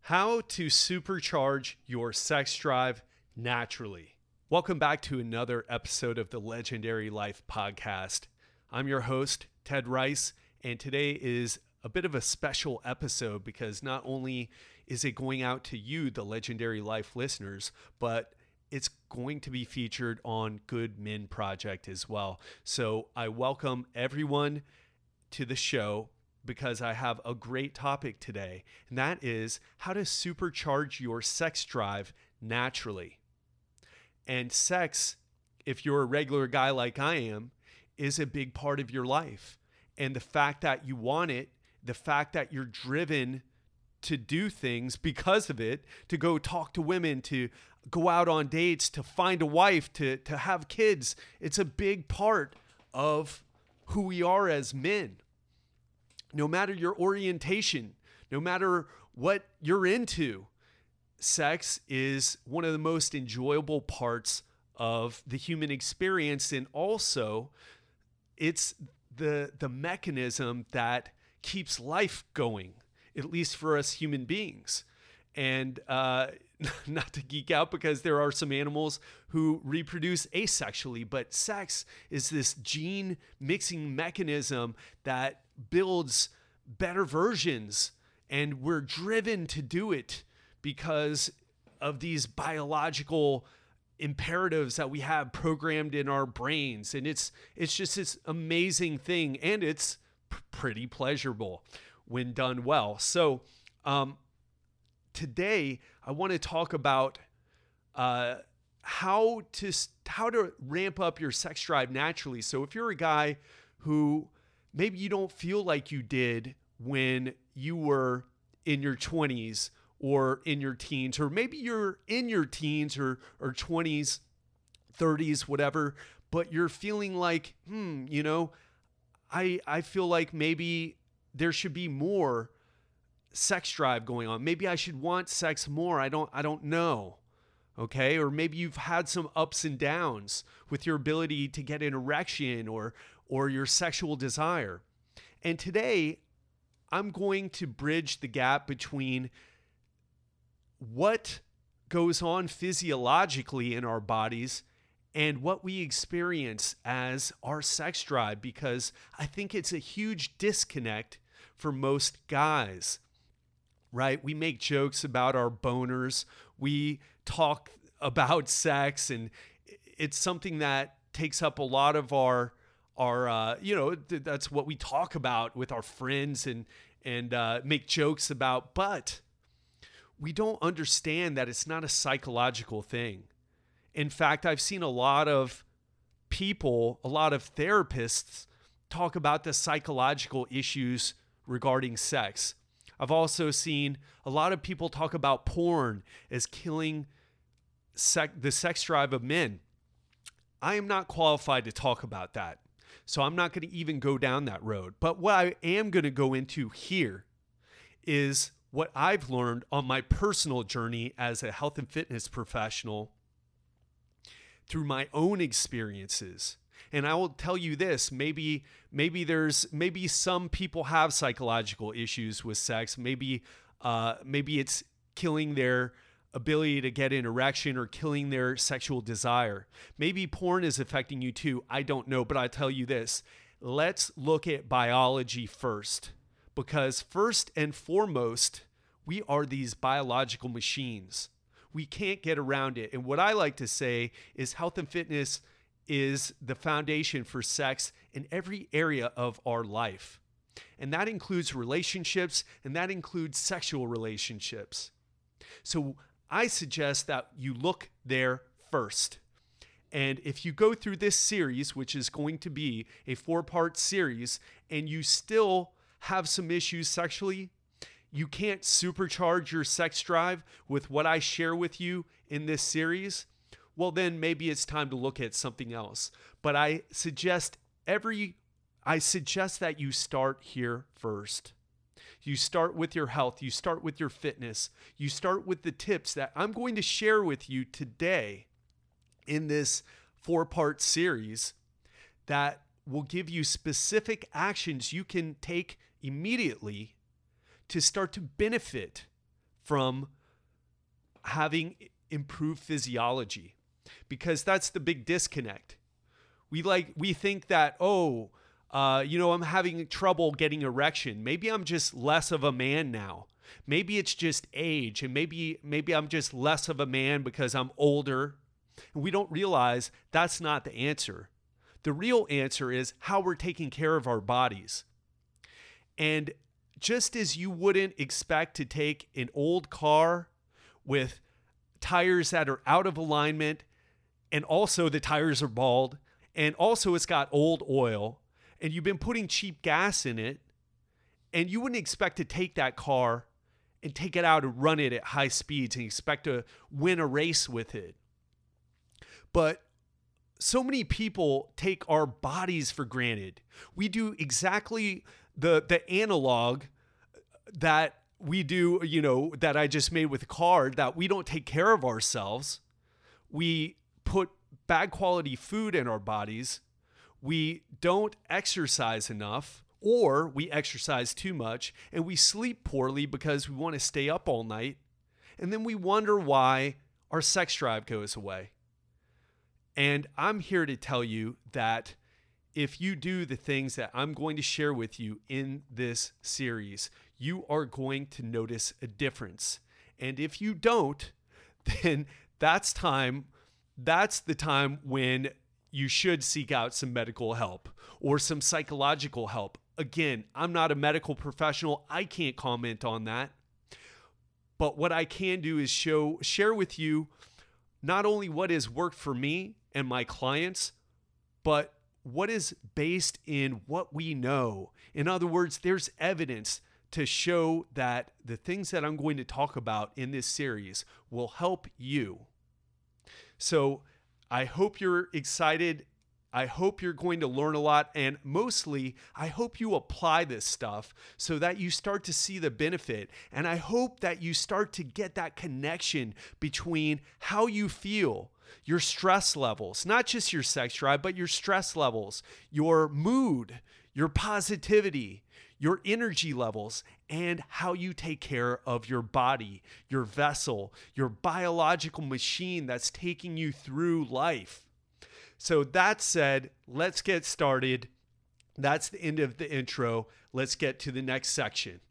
How to supercharge your sex drive naturally. Welcome back to another episode of the Legendary Life Podcast. I'm your host, Ted Rice, and today is a bit of a special episode because not only is it going out to you, the Legendary Life listeners, but it's going to be featured on Good Men Project as well. So I welcome everyone to the show because I have a great topic today, and that is how to supercharge your sex drive naturally. And sex, if you're a regular guy like I am, is a big part of your life. And the fact that you want it, the fact that you're driven to do things because of it, to go talk to women, to go out on dates, to find a wife, to have kids, it's a big part of who we are as men. No matter your orientation, no matter what you're into, sex is one of the most enjoyable parts of the human experience. And also, it's the mechanism that keeps life going, at least for us human beings. And not to geek out because there are some animals who reproduce asexually, but sex is this gene mixing mechanism that builds better versions, and we're driven to do it because of these biological imperatives that we have programmed in our brains. And it's just this amazing thing, and it's pretty pleasurable when done well. So today I want to talk about how to ramp up your sex drive naturally. So if you're a guy who maybe you don't feel like you did when you were in your 20s or in your teens, or maybe you're in your teens or 20s, 30s, whatever, but you're feeling like, I feel like maybe there should be more sex drive going on. Maybe I should want sex more. I don't know. Okay. Or maybe you've had some ups and downs with your ability to get an erection or your sexual desire. And today I'm going to bridge the gap between what goes on physiologically in our bodies and what we experience as our sex drive, because I think it's a huge disconnect for most guys, right? We make jokes about our boners. We talk about sex, and it's something that takes up a lot of our that's what we talk about with our friends and make jokes about, but we don't understand that it's not a psychological thing. In fact, I've seen a lot of people, a lot of therapists talk about the psychological issues regarding sex. I've also seen a lot of people talk about porn as killing the sex drive of men. I am not qualified to talk about that, so I'm not going to even go down that road. But what I am going to go into here is what I've learned on my personal journey as a health and fitness professional through my own experiences. And I will tell you this, maybe some people have psychological issues with sex. Maybe it's killing their ability to get an erection or killing their sexual desire. Maybe porn is affecting you too. I don't know, but I tell you this, let's look at biology first, because first and foremost, we are these biological machines. We can't get around it. And what I like to say is health and fitness is the foundation for sex in every area of our life. And that includes relationships, and that includes sexual relationships. So I suggest that you look there first. And if you go through this series, which is going to be a 4-part series, and you still have some issues sexually, you can't supercharge your sex drive with what I share with you in this series, well, then maybe it's time to look at something else. But I suggest that you start here first. You start with your health. You start with your fitness. You start with the tips that I'm going to share with you today in this 4-part series that will give you specific actions you can take immediately to start to benefit from having improved physiology, because that's the big disconnect. We think that, I'm having trouble getting erection. Maybe I'm just less of a man now. Maybe it's just age, and maybe I'm just less of a man because I'm older. And we don't realize that's not the answer. The real answer is how we're taking care of our bodies. And just as you wouldn't expect to take an old car with tires that are out of alignment, and also the tires are bald, and also it's got old oil, and you've been putting cheap gas in it, and you wouldn't expect to take that car and take it out and run it at high speeds and expect to win a race with it. But so many people take our bodies for granted. We do exactly the analog that we do, that I just made with the car, that we don't take care of ourselves. We put bad quality food in our bodies. We don't exercise enough, or we exercise too much, and we sleep poorly because we want to stay up all night. And then we wonder why our sex drive goes away. And I'm here to tell you that if you do the things that I'm going to share with you in this series, you are going to notice a difference. And if you don't, then that's the time when you should seek out some medical help or some psychological help. Again, I'm not a medical professional. I can't comment on that. But what I can do is share with you not only what has worked for me and my clients, but what is based in what we know. In other words, there's evidence to show that the things that I'm going to talk about in this series will help you. So I hope you're excited. I hope you're going to learn a lot. And mostly, I hope you apply this stuff so that you start to see the benefit. And I hope that you start to get that connection between how you feel, your stress levels, not just your sex drive, but your stress levels, your mood, your positivity, your energy levels, and how you take care of your body, your vessel, your biological machine that's taking you through life. So that said, let's get started. That's the end of the intro. Let's get to the next section.